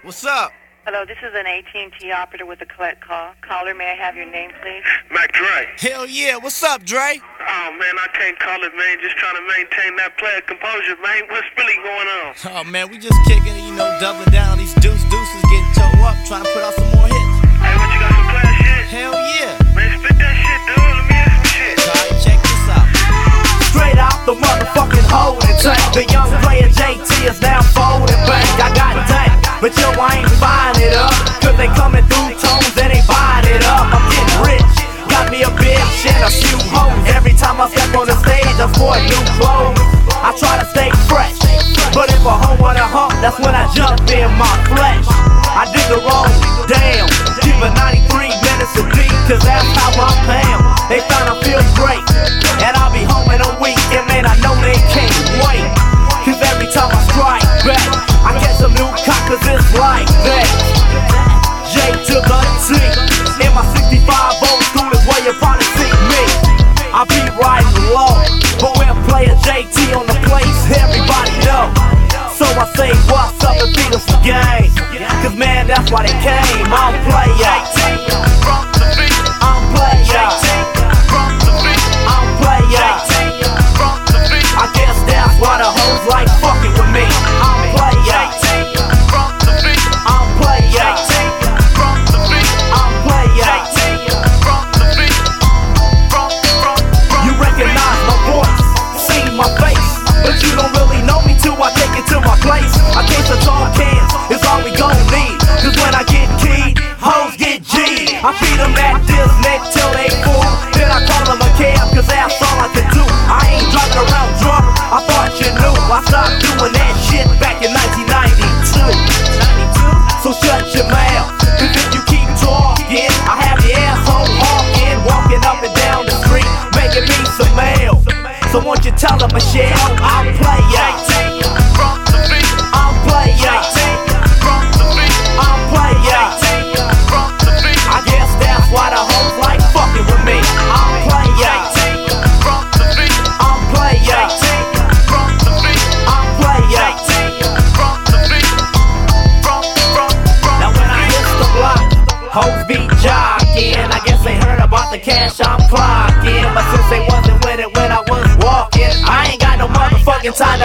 What's up? Hello, this is an AT&T operator with a collect call. Caller, may I have your name, please? Mac Dre. Hell yeah, what's up, Dre? Oh, man, I can't call it, man. Just trying to maintain that player composure, man. What's really going on? Oh, man, we just kicking it, doubling down. These deuces getting towed up, trying to put out some more hits. Hey, what, you got some player shit? Hell yeah. Man, spit that shit, dude. Let me hear some shit. Alright, check this out. Straight out the motherfucking holding tank. The young player JT is now folding bank. I got dank, but yo, I ain't buying it up. Cause they coming through tones and they buying it up. I'm getting rich, got me a bitch and a few hoes. Every time I step on the stage, I'm for new clothes. I try to stay fresh, but if a hoe wanna hump, that's when I jump in my flesh. I dig the road, damn, keep a 93 minutes a beat, cause that's how I pam. They found I feel great, and I'll be home in a week, and man, I know they can't wait. Cause every time I strike back, I get some new cockers, it's like that. J to the T, in my 65 old school is where you probably see me. I be riding low, but when player JT on the place, everybody know. So I say what's up and beat us the game, cause man, that's why they came. I'm player, I'm player, I'm player. I guess that's why the hoes like fucking with me. I'm player, I'm player, I'm player. You recognize my voice, see my face, but you don't really know me till I take it to my place. A case of tall cans is all we gon' need, cause when I get keyed, hoes get G'd. I feed them that Disney till they full, then I call them a cab, cause that's all I can do. I ain't driving around drunk, I thought you knew. I stopped doing that shit back in 1992. So shut your mouth, cause if you keep talking, I have your asshole hawking, walking up and down the street, making me some mail. So won't you tell them, Michelle, I'm player, I'm player, I'm player. I guess that's why the hoes like fucking with me. I'm player, I'm player, I'm player. Now when I hit the block, hoes be jogging. I guess they heard about the cash I'm clocking, but since they wasn't with it when I was walking, I ain't got no motherfucking time to